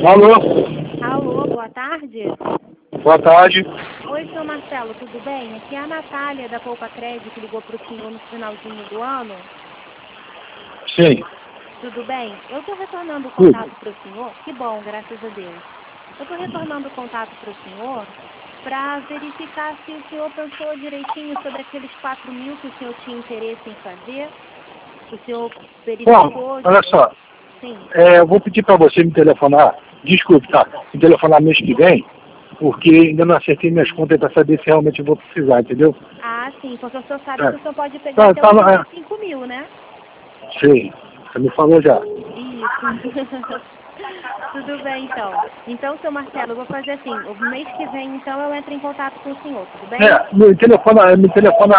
Alô? Alô, boa tarde. Boa tarde. Oi, senhor Marcelo, tudo bem? Aqui é a Natália da Poupa Crédito que ligou para o senhor no finalzinho do ano. Sim. Tudo bem? Eu estou retornando o Tudo. contato para o senhor. Que bom, graças a Deus. Eu estou retornando o contato para o senhor para verificar se o senhor pensou direitinho sobre aqueles 4.000 que o senhor tinha interesse em fazer. O senhor verificou... Bom, olha só. Sim. Eu vou pedir para você me telefonar, desculpe, tá? Me telefonar mês que vem, porque ainda não acertei minhas contas para saber se realmente eu vou precisar, entendeu? Ah, sim, porque o senhor sabe É. que o senhor pode pegar até os 5.000, né? Sim, você me falou já. Isso. Tudo bem, então. Então, seu Marcelo, eu vou fazer assim. O mês que vem, então, eu entro em contato com o senhor, tudo bem? Me telefona,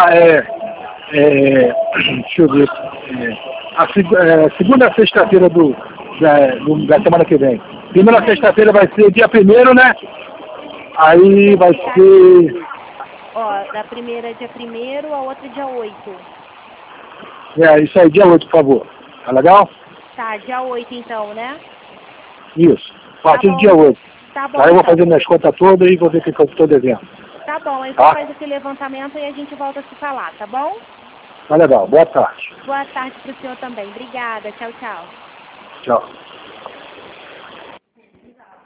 deixa eu ver, segunda a sexta-feira da semana que vem. Primeira sexta-feira vai ser dia 1º, né? Aí vai ser... Ó, da primeira dia 1º, a outra dia 8. Isso aí, dia 8, por favor. Tá legal? Tá, dia 8 então, né? Isso. A partir do bom. dia 8. Tá bom, Aí eu vou então. fazer minhas contas todas e vou ver o que eu estou devendo. Tá bom, aí você Tá? faz esse levantamento e a gente volta a se falar, tá bom? Tá legal. Boa tarde. Boa tarde pro senhor também. Obrigada. Tchau, tchau. Tchau.